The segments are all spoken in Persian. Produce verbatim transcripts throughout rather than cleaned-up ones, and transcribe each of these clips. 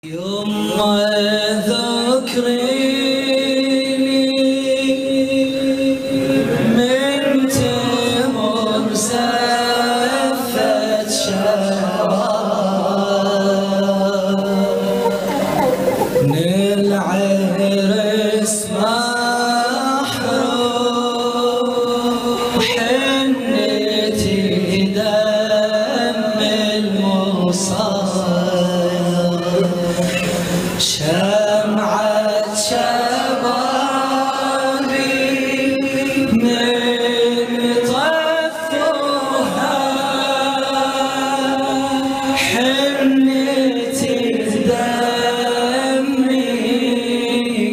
يوم ذكريني من تمر زفت شباب العرس محروم حنتي دم المصاب شمعة شبابي من طفها حنتي دمي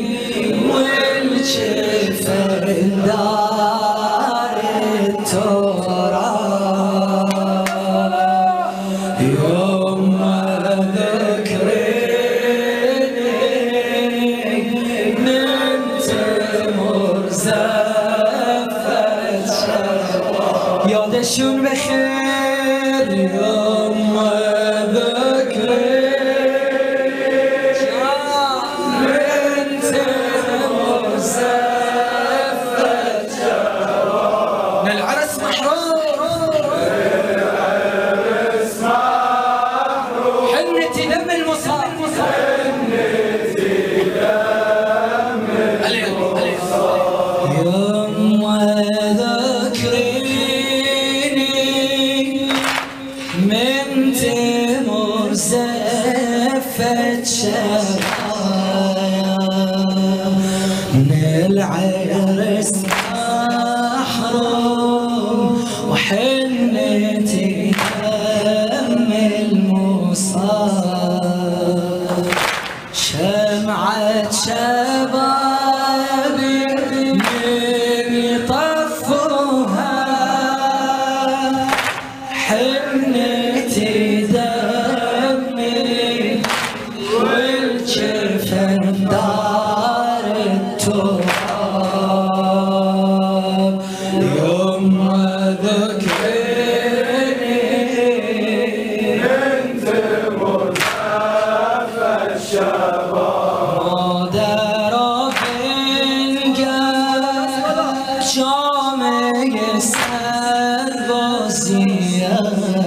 والجفن دار التراب يوم يادشون بخير يوم ذكرك من تمر زفت شباب العرس محروم العرس محروم حنتي دم المصاب حنتي دم المصاب يوم من تمر زفت شباب من العرس محروم وحنتي دم المصاب شمعة شبابي من يطفوها حنتي دمي والجفن دار التراب يوم ذكرني من تمر زفت شباب مادر فنجان جامعه سربازیه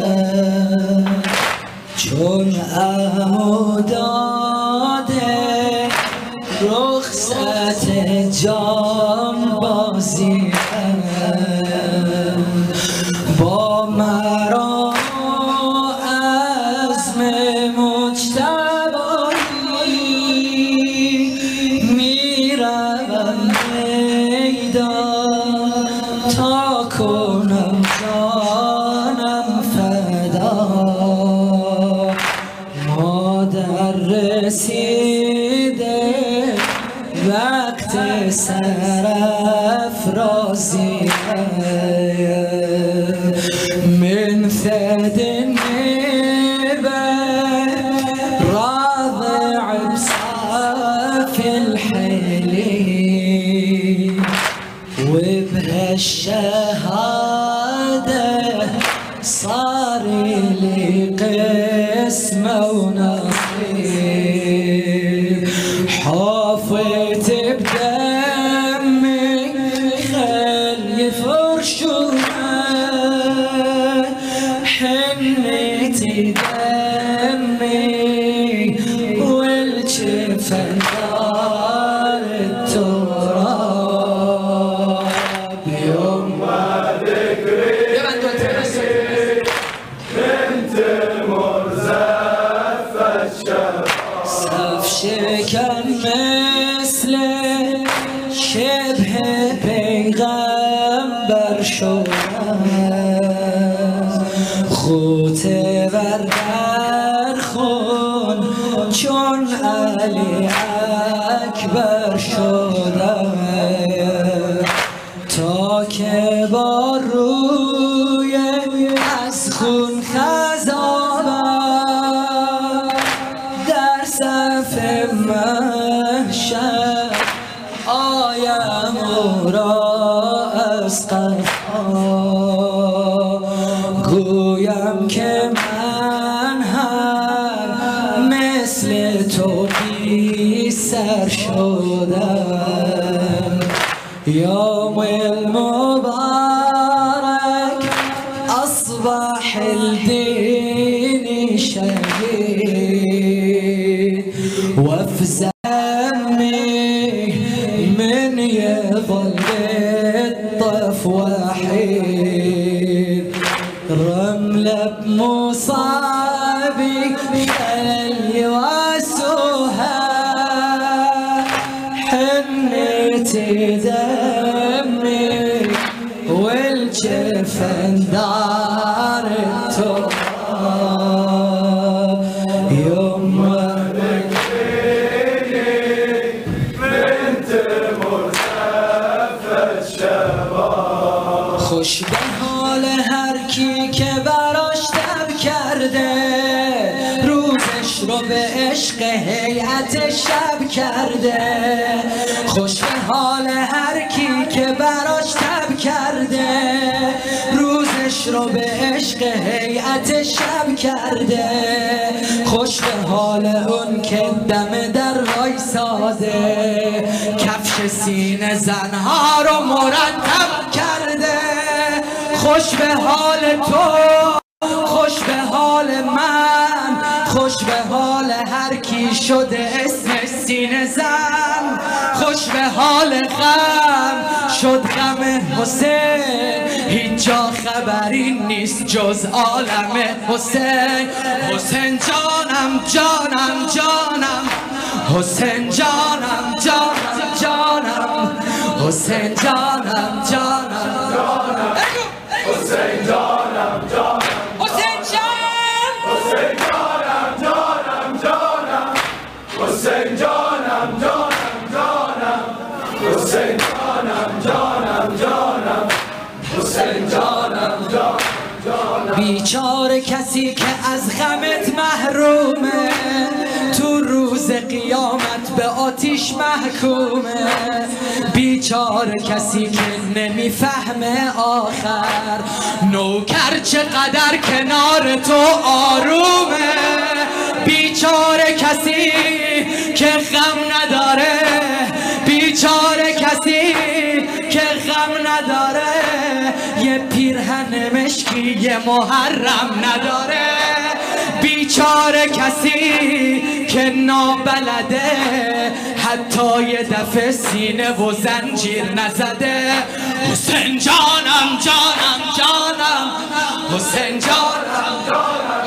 چون عموداده رخصت جانبازی با مرا عزم مجتبی میروم میدان تا کنم جانم فدا مادر رسیده وقت سرافرازی من فدني راضع بصاف الحلي وبهالشهادة صار لي قسمة ونصيب حافظت بدمي خل يفرشوها حنتي دمي والجفن دار التراب يوم ما ذكري من تمر زفت شباب صف شكن مثل شبه پیغمبر شدم خوت ور در خون چون علی اکبر شدم تا که با روی از خون خزانم در صف محشر آیم او را از قفا گویم که من هم مثل تو تو بی سر شدم یوم المبارک اصبح الدين شهيد وافزعني من يظل الطف وحيد رملة بمصابي خلي واسوها حنيتي دمي والجفن دار التراب يما بكيني بنت مرتفع شباب خوش به حال هر کی که براش تب کرده روزش رو به عشق هیئت شب کرده خوش به حال هر کی که براش تب کرده روزش رو به عشق هیئت شب کرده خوش به حال اون که دم در وایساده کفش سینه زنها رو مرتب کرده خوش به حال تو خوش به حال من خوش به حال هر کی شده اسم سینه زن خوش به حال غم شد غم حسین هیچ جا خبری نیست جز عالم حسین حسین جانم جانم جانم حسین جانم جانم جانم حسین جانم جانم حسین جانم جانم حسین جان حسین جانم جانم جانم حسین جانم جانم جانم حسین جانم جانم جانم حسین جانم جانم بیچاره کسی که از غمت محرومه تو روز قیامت به آتیش محکومه بیچاره کسی که نمیفهمه آخر نوکر چقدر کنار تو آرومه بیچاره کسی که غم نداره بیچاره کسی که غم نداره یه پیرهن مشکی یه محرم نداره بیچاره کسی که نابلده حتی یه دفعه سینه و زنجیر نزده حسین جانم جانم جانم حسین جانم جانم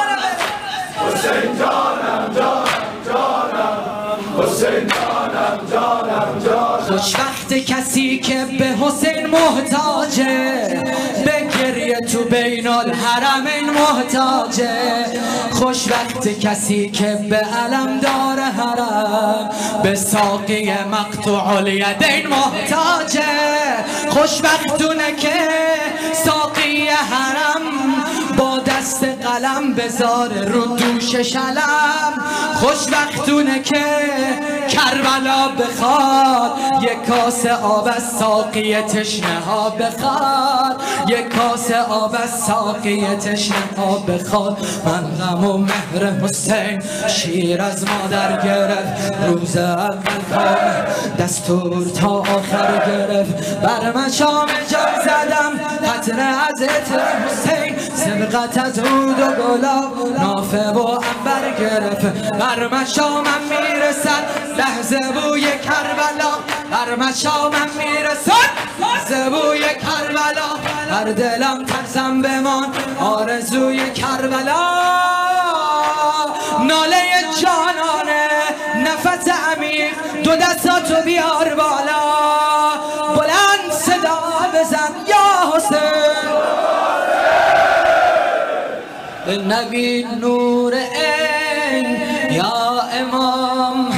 حسین جانم جانم جانم حسین جانم جانم جانم خوشبخت کسی که به حسین محتاجه به گریه تو بین الحرمین محتاجه خوشبخت کسی که به علم دار حرم به ساقی مقطوع الیدین محتاجه خوشبختونه که ساقی حرم با دست قلم بذاره رو دوشش علم خوشبختونه که کربلا بخواد یک کاسه آب از ساقی تشنه ها بخواد یک کاسه آب از ساقی تشنه ها بخواد من غم و مهر حسین شیر از مادر گرفت روز اول کار دستور تا آخر گرفت بر مشام جان زدم قطره از عطر حسین سبقت از عود و گلاب نافه و عنبر گرفت بر مشامم میرسد لحظه بوی کربلا بر مشامم میرسد لحظه بوی کربلا هر دلم ترسم بمان آرزوی کربلا ناله جانانه نفس عمیق دو دستاتو بیار بالا بلند صدا بزن یا حسین نبی نور این یا امام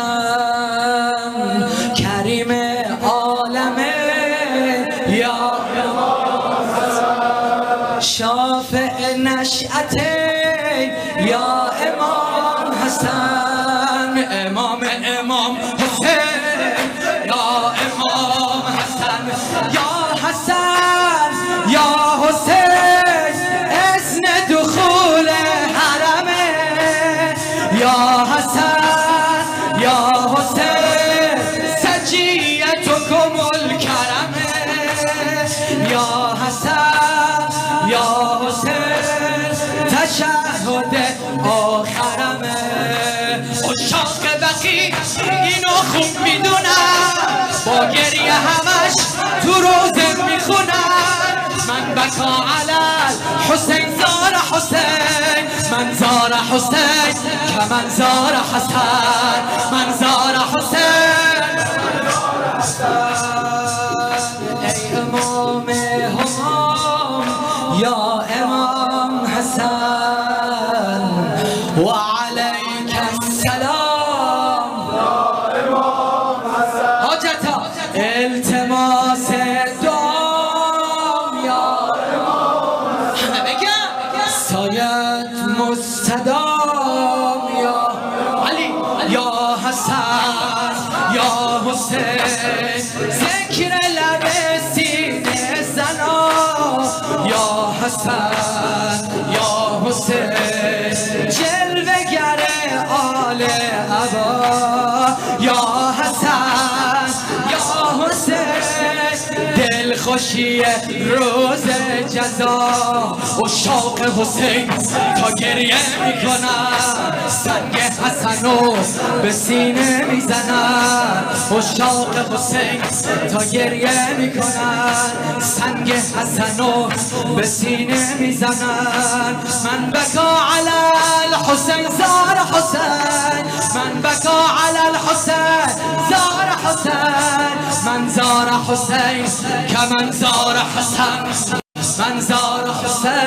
حسن کریم عالمه یا امام حسن شافع نشأته یا امام حسن امام امام حسین یا امام حسن یا حسن یا حسین دخول حرمه یا حسن تقی اینو خوب میدونن، با گریه همش تو روزه میخونن. من بکا علل حسین زار حسین، من زار حسین که من زار حسن، من زار حسین. ای امام همام یا امام حسن و علیک السلام یا امام حسن. حاجتا التماس دام یا امام حسن، همه بگم سایت مستدام یا علی یا حسن یا حسین. ذکر لب سینه زنا یا حسن یا حسین. جلوه گر آل عبا یا حسن یا حسین. دل خوشی روز جزا و شوق حسین تا گریه میکنن، سنگ حسنو به سینه میزنن و شوق حسین تا گریه میکنن، سنگ حسنو به سینه میزنن. من بکا علی الحسین زار حسین، من بکا علی الحسین زار حسین، من زار حسین که من زار حسن، من زار حسین.